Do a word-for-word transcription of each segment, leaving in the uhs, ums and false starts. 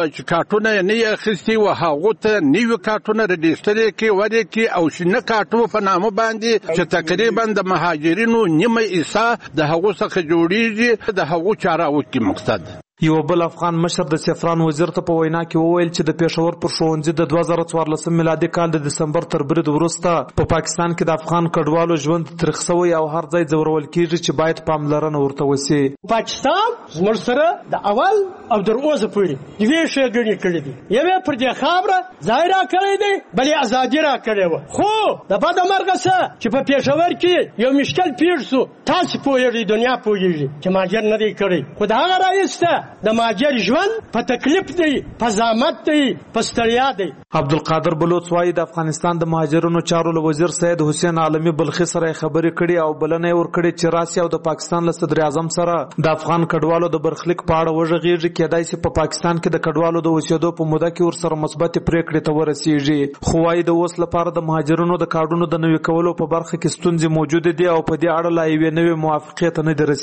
چې کارتونه نه یې اخیستي و هغو ته نوي کارتونه رجسټر کړي ورکړي او شنه کارتونه په نامه باندې چې تقریبا د مهاجرینو نیمه حصه د هغو څخه جوړیږي د هغو چاره وکړي مقصد. یو بل افغان مشر د سفران وزیر ته په وینا کې وویل چې د پېښور پر ښوونځي د دوه زره څوارلسم میلادي کال د دسمبر تر برید وروسته په پاکستان کې د افغان کډوالو ژوند تریخ شوی او هر ځای ځورول کېږي چې باید پاملرنه ورته وشي. پاکستان زموږ سره د اول او تر اوسه پورې دوې ښېګڼې کړې دي. یوې پر دې خاوره ځای راکړی دی، بلې ازادي راکړې وه. خو د بده مرغه څه چې په پېښور کې یو مشکل پېښ شو، تاسې پوهېږئ، دنیا پوهېږي چې مهاجر نه دی کړی، خو د هغه رایسته د مهاجر ژوند په تکلیف دی، په زحمت دی، په ستړیا دی. عبدالقادر بلوچ وايي د افغانستان د مهاجرونو چارو له وزیر سید حسین عالمي بلخي سره خبرې کړي او بلنه یې ورکړې چې راسي او د پاکستان له صدر اعظم سره د افغان کډوالو د برخلیک په اړه وغږیږي. کېدای شي په پاکستان کې د کډوالو د اوسېدو په موده کې ورسره مثبت پریکړې ته ورسیږي. خو وايي د اوس لپاره د مهاجرونو د کارډونو د نوي کولو په برخه کې ستونزې موجود دي او په دې اړه لا یوې نوې موافقې ته نه دي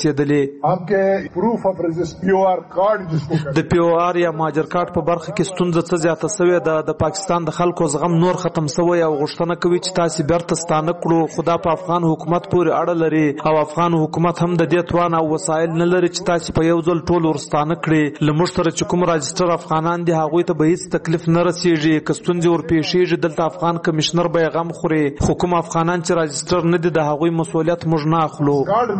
رسېدلې. د پی او آر یا مهاجر کارت په برخه کې ستونزه څه زیاته شوې ده. د پاکستان د خلکو زغم نور ختم شوی او غوښتنه کوي چې تاسو بیرته ستانه کړو، خو دا په افغان حکومت پورې اړه لري او افغان حکومت هم د دې توان او وسایل نه لري چې تاسو په یو ځل ټول ورستانه کړي. لمر سره چې کوم راجستر افغانان دي هغوی ته به هیڅ تکلیف نه رسیږي. که ستونزې ورپېښېږي دلته افغان کمشنر به یې غم خوري، خو کوم افغانان چې راجستر نه دي د هغوی مسؤلیت موږ نه اخلو.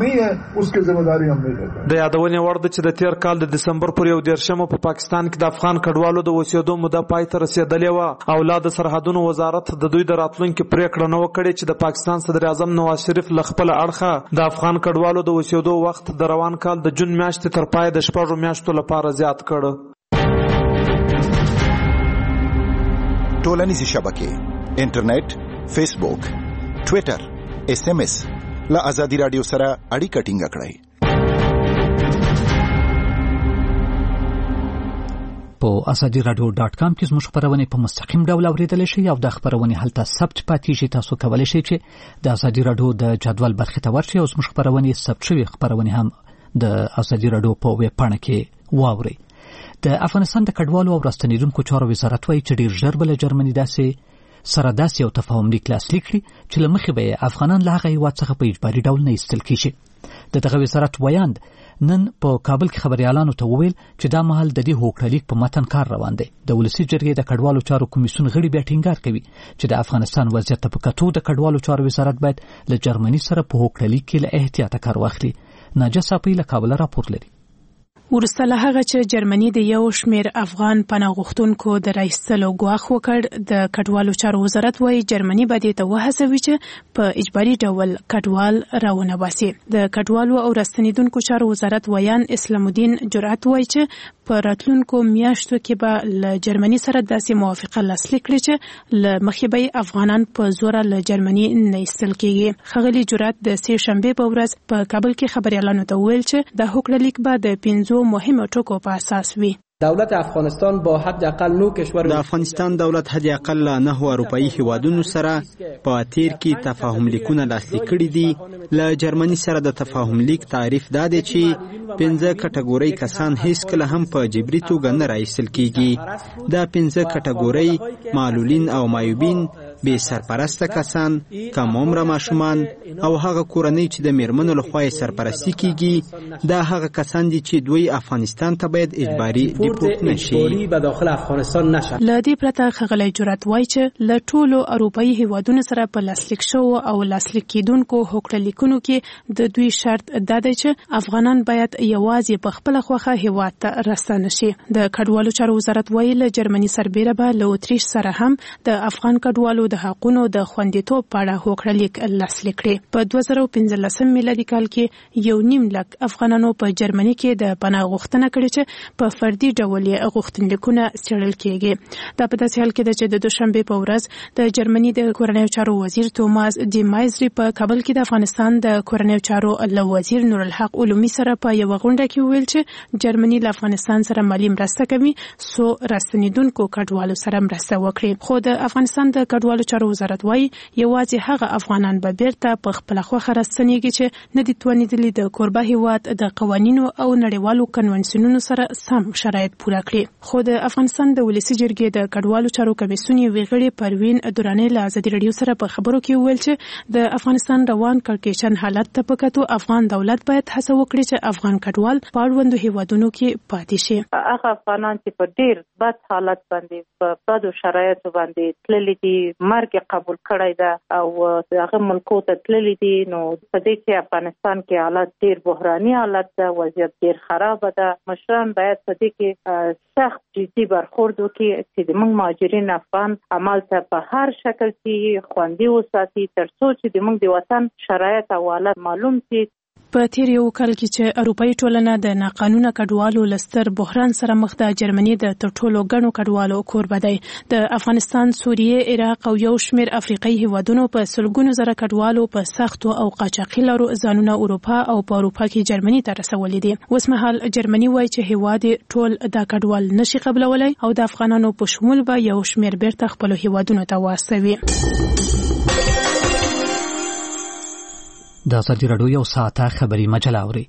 د یادونې وړ ده چې د تیر کال د دسمبر پر یو دیرشمه په پاکستان کې د افغان کډوالو د اوسېدو موده پای ته رسېدلې وه او لا د سرحدونو وزارت د دوی د راتلونکي پریکړه نه وه کړې چې د پاکستان صدر اعظم نواز شریف له خپله اړخه د افغان کډوالو د اوسېدو وخت د روان کال د جون میاشتې تر پای د شپږو میاشتو لپاره زیات کړ. ټولنیزې شبکې، انټرنیټ، فیسبوک، ټویټر، ایس ایم ایس له ازادي راډیو سره اړیکه ټینګه کړئ. په ازادي راډیو ډاټ کام کې زموږ خبرونه په مستقیم ډول اوریدل شي او د خبرونه هلته ثبت پاتې شي. تاسو کولی شئ چې د ازادي راډیو د جدول برخې ته ورشئ او زموږ خبرونه ثبت شوي خبرونه هم د ازادي راډیو په ویب پاڼه کې واورئ. د افغانستان د کډوالو او راستنیدونکو چارو وزارت وایي چې ډیر ژر به له جرمني داسې سره داسې یو تفاهم لیک لاسلیک کړي چې له مخې به افغانان له هغه هېواد څخه په اجباري ډول نه ایستل کېږي. د دغه وزارت ویاند نن په کابل کې خبريالانو ته وویل چې دا مهال د دې هوکړلیک په متن کار روان دی. د ولسي جرګې د کډوالو چارو کمیسیون غړي بیا ټینګار کوي چې د افغانستان وضعیت ته په کتو د کډوالو چارو وزارت باید له جرمني سره په هوکړلیک کې له احتیاطه کار واخلي. ناجیه صافی له کابل راپور لري. ورسته له هغه چې جرمني د یو شمیر افغان پناه غوښتونکو د راایستلو ګواښ وکړ، د کډوالو چارو وزارت وایي جرمني به دې ته وهڅوي چې په اجباري ډول کډوال راونه باسي. د کډوالو او راستنیدونکو چارو وزارت ویان اسلام الدین جرأت وایي چې په راتلونکو میاشتو کې به له جرمني سره داسې موافقه لاسلیک کړي چې له مخې به افغانان په زوره له جرمني نه ایستل کېږي. ښاغلي جرأت د سې شنبې په ورځ په کابل کې خبريالانو ته وویل چې د هوکړلیک به د پنځو مهمه ټکو په اساس وي. دولت افغانستان با حد اقل نو کشور د افغانستان دولت حد اقل نه اروپאי هیوادونو سره په تیر کې تفاهم لیکونه لاسلیک کړي دي. له جرمني سره د تفاهم لیک تعریف دا دی چې پنځه کټګوري کسان هیڅ کله هم په جبري توګه نه راایستل کیږي. دا پنځه کټګوري معلولین او معیوبین، بې سرپرسته کسان، کم عمره ماشومان او هغه کورنۍ چې د میرمنو لخوا یې سرپرستی کیږي. دا هغه کسان دي چې دوی افغانستان ته باید اجباري ډیپورت نشي. له دې پرته ښاغلی جرأت وایي چې له ټولو اروپאי هیوادونو سره په لاسلیک شوو او لاسلیک کیدونکو هوکړلیکونو کې د دوی شرط دا دی چې افغانان باید یوازې په خپله خوښه هیواد ته راستانه شي. د کډوالو چارو وزارت وایي له جرمني سربیره به له اتریش سره هم د افغان کډوالو د حقونو د خوندیتوب په اړه هوکړلیک لاسلیک کړي. په دوه زره پنځلسم میلادي کال کې یو نیم لک افغانانو په جرمني کې د پناه غوښتنه کړې چې په فردي ډول یې غوښتنلیکونه څېړل کېږي. دا په داسې حال کې ده چې د دوشنبې په ورځ د جرمني د کورنیو چارو وزیر توماس ډي مایزري په کابل کې د افغانستان د کورنیو چارو له وزیر نور الحق علومي سره په یوه غونډه کې وویل چې جرمني له افغانستان سره مالي مرسته کوي څو راستنیدونکو کډوالو سره مرسته وکړي. خو د افغانستان د کډوالو کډوالو چارو وزارت وايي یوازې هغه افغانان به بیرته په خپل خوخه راستنیږي چې نه دي توانیدلي د کوربه هیواد د قوانینو او نړیوالو کنونسیونونو سره سم شرایط پوره کړي. خو د افغانستان د ولسی جرګې د کډوالو چارو کمیسیون ویغړي پروین درانه له ازادي رادیو سره په خبرو کې ویل چې د افغانستان روان کړکېچن حالت ته پکاتو افغان دولت باید هڅه وکړي چې افغان کډوال په اړوندو هیوادونو کې پاتې شي. هغه افغانان چې په ډیر بد حالت باندې په بدو شرایطو باندې تللي دي مرګ قبول کړی ده او هغه ملکو ته تللي دي نو په دې کې افغانستان کې حالت ډیر بحراني حالت ده وضعیت ډیر خراب ده. مشران باید په دې کې سخت جدي برخورد وکړي چې د موږ مهاجرین افغان عمل ته په هر شکل کې خوندي وساتي ترڅو چې د موږ د وطن شرایط او حالت معلوم شي. په تیر یو کال کې چې اروپאי ټولنه د ناقانونه کډوالو لستر بحران سره مخ ده جرمني د ترټولو غنو کډوالو کوربه دی. د افغانستان، سوریه، عراق او یو شمېر افریقایي هیوادونو په سلګونو زره کډوالو په سختو او قاچاقي لارو ځانونه اروپا او په اروپا کې جرمني ته رسولي دي. اوس مهال جرمني وایي چې هیواد ټول دا کډوال نشي قبلولای او د افغانانو په شمول به یو شمېر بیرته خپل هیوادونو ته واستوي. د ازادي راډیو یو ساعته خبري مجله اوري.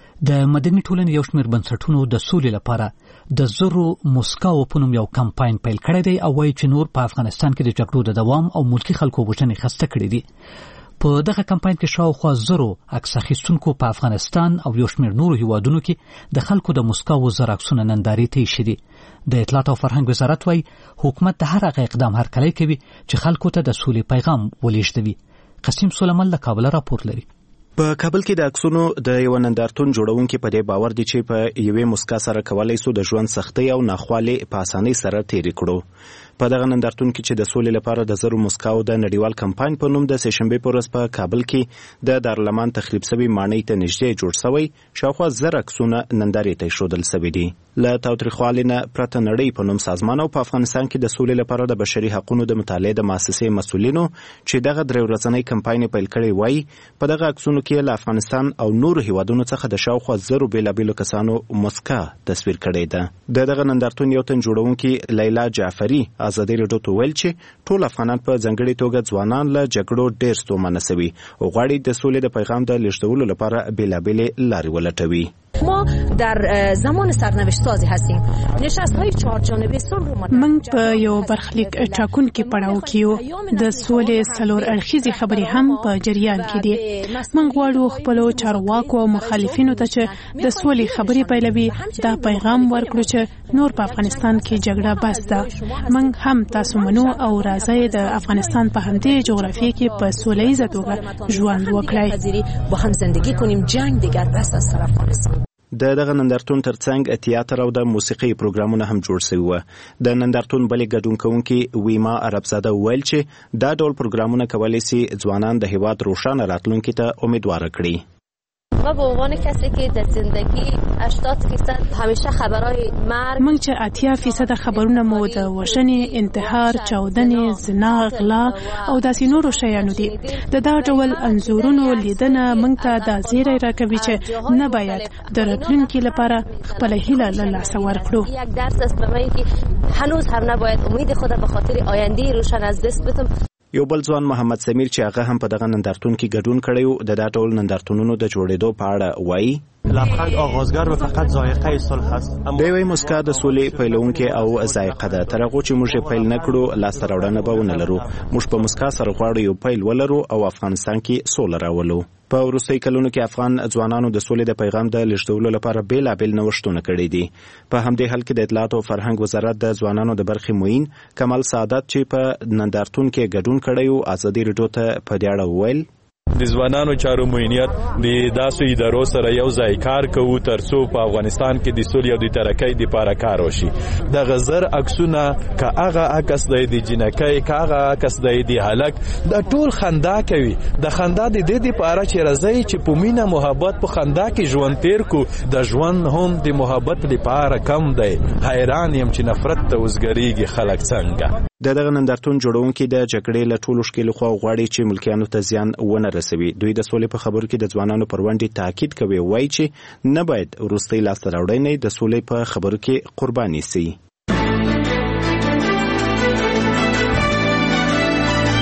د مدني ټولنې یو شمېر بنسټونو د سولې لپاره د زرو مسکاو په نوم یو کمپاین پیل کړی دی او وایي چې نور په افغانستان کې د جګړو د دوام او ملکي خلکو وژنې خسته کړي دي. په دغه کمپاین کې شاوخوا زرو عکس اخیستونکو په افغانستان او یو شمېر نورو هیوادونو کې د خلکو د مسکاو زر عکسونه نندارې ته ایښي دي. د اطلاعات او فرهنګ وزارت وایي حکومت د هر هغه اقدام هرکلی کوي چې خلکو ته د سولې پیغام ولېږدوي. قسیم سلیمان له کابل راپور لري. په کابل کې د عکسونو د یو نندارتون جوړونکي په دې باور دي چې په یوې مسکا سره کولای سو د ژوند سختۍ او ناخوالې په اسانۍ سره تېرې کړو. په دغه نندارتون کې چې د سولې لپاره د زرو مسکاو د نړیوال کمپاین په نوم د سهشنبه په ورځ په کابل کې د دارالمان تخریب شوی ماڼۍ ته نږدې جوړ شوی شاوخوا زر عکسونه نندارې ته ایښودل شوي دي. له تاوتریخوالي نه پرته نړۍ په نوم سازمان او په افغانستان کې د سولې لپاره د بشري حقوقو د مطالعې د مؤسسې مسؤلینو چې دغه درې ورځنی کمپاین پیل کړی وای په دغه عکسونو کې له افغانستان او نورو هیوادونو څخه د شاوخوا زرو بیلابیلو کسانو مسکا تصویر کړی ده. د دغه نندارتون یو تن جوړونکي لیلا جعفری ازادي راډیو ته ویل چې ټول افغانان په ځانګړي توګه ځوانان له جګړو ډېر ستومانه شوي او غواړي د سولې د پیغام د لیږدولو لپاره بیلابیلې لارې ولټوي. ما در زمان سرنوشت سازی هستیم. نشست‌های چهار جانبه صلح رو من په یو برخلیک ټاکونکي پړاو کې یو د سولې څلور اړخیزې خبرې هم په جریان کې دي. من غواړو خپل چارواکو او مخالفینو ته چې د سولې خبرې پیلوي دا پیغام ورکړو چې نور په افغانستان کې جګړه بس ده. من هم تاسو منو او راځي د افغانستان په همدې جغرافیه کې په سوله‌ییزه توګه ژوند وکړئ. با هم زندگی کنیم، جنگ دیگر بس است در افغانستان. د دغه نندارتون ترڅنګ تیاتر او د موسیقي پروګرامونه هم جوړ شوي وو. د نندارتون بلې ګډون کوونکي ویما عربزاده ویل چې دا ډول پروګرامونه کولی شي ځوانان د هیواد روښانه راتلونکي ته امیدواره کړي. ما به عنوان کسی که در زندگی هشتاد درصد همیشه خبرهای مرگ من چې اتیا فیصد خبرونه مو د وژنې، انتحار، چاودنې، زنا، غلا او داسې نورو شیانو دي. د دا ډول انځورونو لیدنه موږ ته دا زیری راکوي چې نه باید د راتلونکي لپاره خپله هیله له لاسه ورکړو. یک درس است به من که هنوز هم نباید امید خود به خاطر آینده روشن از دست بدم. یو بل ځوان محمد سمیر چې هغه هم په دغه نندارتون کې ګډون کړی و د دا ډول نندارتونونو د جوړېدو په اړه وایي لبخند آغازگر و فقط ذائقه صلح است. دی وایي مسکا د سولې پیلونکې او ذائقه ده. تر هغو چې موږ یې پیل نه کړو لاسته راوړنه به ونه لرو. موږ په مسکا سره غواړو یو پیل ولرو او افغانستان کې سوله راولو. په وروستیو کلونو کې افغان ځوانانو د سولې د پیغام د لیږدولو لپاره بیلابیل نوښتونه کړي دي. په همدې حال کې د اطلاعات او فرهنګ وزارت د ځوانانو د برخې معین کمال سعادت چې په نندارتون کې ګډون کړی و ازادي راډیو ته په دې اړه وویل د ځوانانو چارو معینیت د داسې ادارو سره یو ځای کار کوو ترڅو په افغانستان کې د سولې او د ترقۍ لپاره کار وشي. د غزر عکسونه که هغه عکس دی د جنکۍ که هغه عکس دی د هلک د ټول خندا کوي. د خندا د دې لپاره چې راځي چې په مینه محبت په خندا کې ژوند تیر کو. د ژوند هم د محبت لپاره کم دی. حیران یم چې نفرت ته وزګریږي خلک څنګه. د دغه نندارتون جوړونکي د جګړې له ټولو ښکېلو خوا غواړي چې ملکیانو ته زیان ونه رسوي. دوی د سولې په خبرو کې د ځوانانو پر ونډې تاکید کوي، وایي چې نه باید وروستۍ لاسته راوړنې د سولې په خبرو کې قرباني سي.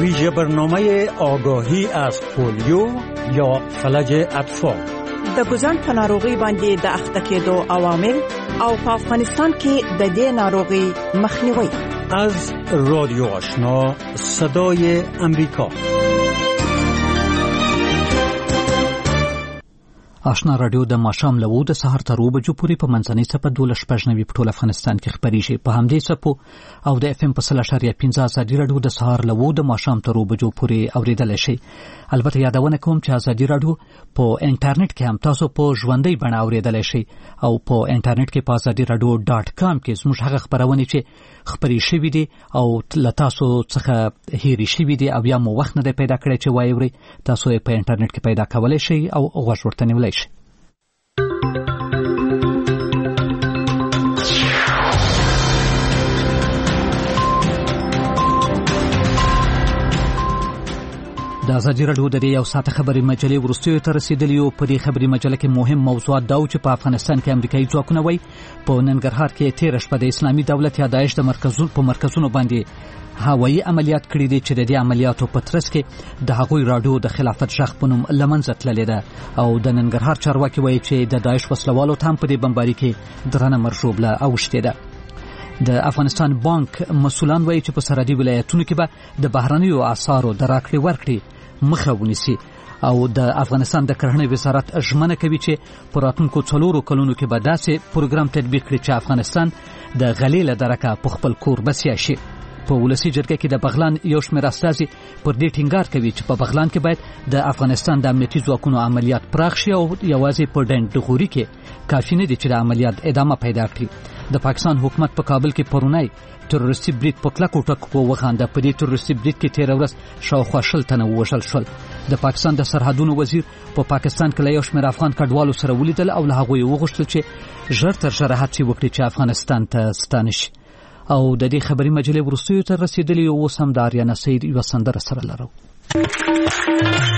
ویژه برنامه آگاهی از پولیو یا فلج اطفال. د ګوزن په ناروغي باندې د اخته کېدو عوامل او په افغانستان کې د دې ناروغي مخنیوي. از رادیو آشنا صدای امریکا. آشنا رادیو د ماښام له اووه د سهار تر اووه بجو پورې په منځنۍ څپه دولس شپږ نوي په ټول افغانستان کې خپرېږي. په همدې څپو او د اف ام په سل اشاریه پنځه ازادي رادیو د سهار له اووه د ماښام تر اووه بجو پورې اورېدلی شئ. البته یادونه کوم چې ازادي رادیو په انټرنیټ کې هم تاسو په ژوندۍ بڼه اورېدلی شئ او په انټرنیټ کې په ازادي رادیو ډاټ کام کې زموږ هغه خپرونې چې خپرې شوي دي او له تاسو څخه هېرې شوي دي او یا مو وخت نه دی پیدا کړی چې واورئ، تاسو یې په انټرنیټ کې پیدا کولی شئ او غوږ ورته نیولی شئ. د ازادي رادیو د یو ساعت خبري مجلې ورستیو ته رسیدلی او په دې خبري مجله کې مهم موضوعات دا چې په افغانستان کې امریکایي ځواکونه وایي په ننګرهار کې تیر شپه د اسلامي دولت یا داعش د مرکزونو په مرکزونو باندې هوایي عملیات کړي دي چې د دې عملیاتو په ترڅ کې د هغوی رادیو د خلافت شخ په نوم له منځه تللې ده او د ننګرهار چارواکي وایي چې د داعش وسلوالو ته هم په دې بمباري کې درنه مرژوبله اوښتې ده. د افغانستان بانک مسؤلان وایي چې په سرحدي ولایتونو کې به د بهرنیو اسعارو د راکړې ورکړې مخه ونیسي او د افغانستان د کرهڼې وزارت ژمنه کوي چې په راتلونکو څلورو کلونو کې به داسې پروګرام تطبیق کړي چې افغانستان د غلې له درکه په خپل کور بسیا شي. په ولسي جرګه کې د بغلان یو شمېر استازي پر دې ټینګار کوي چې په بغلان کې باید د افغانستان د امنیتي ځواکونو عملیات پراخ شي او یوازې په ډنډغوري کې کافي نه دي چې د عملیات ادامه پیدا کړي. د پاکستان حکومت په کابل کې پرونی تروریستي برید په کلکو ټکو وغانده. په دې تروریستي برید کې تېره ورځ شاوخوا شل تنه ووژل شول. د پاکستان د سرحدونو وزیر په پا پاکستان کې له یو شمېر افغان کډوالو سره ولیدل او له هغوی وغوښتل چې ژر تر ژره هڅې وکړي چې افغانستان ته ستانه شي. او د دې خبري مجلې وروستیو ته رسیدلی اوس هم د آریانا سید یوه سندره سره لرو.